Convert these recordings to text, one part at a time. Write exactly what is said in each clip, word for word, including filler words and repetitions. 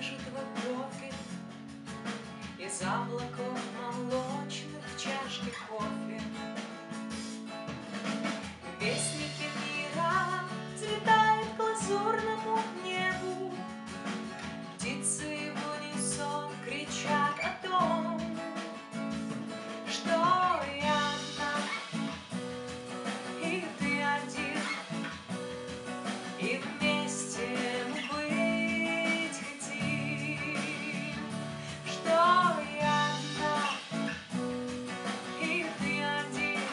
брыжут в профиль из облаков молочных в чашке кофе. Вестники мира взлетают к лазурному небу, птицы в унисон кричат о том, что я одна, и ты один, и вместе мы быть хотим. Что я одна, и ты один,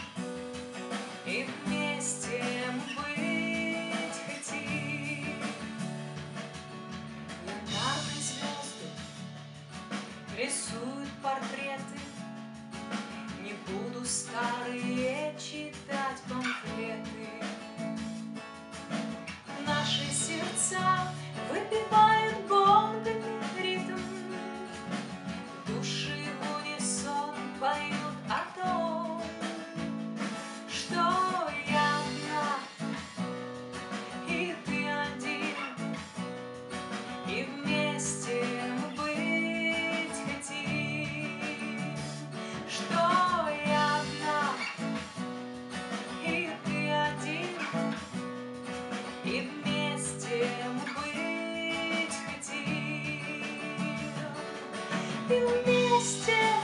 и вместе мы быть хотим. Янтарные звезды рисуют портреты, не буду старые читать памфлеты. Наши сердца выпивают гонгами ритм, души в унисон поют о том, что я одна, и ты один, и вместе мы быть хотим. Что я одна, и ты один, и вместе мы быть хотим. И вместе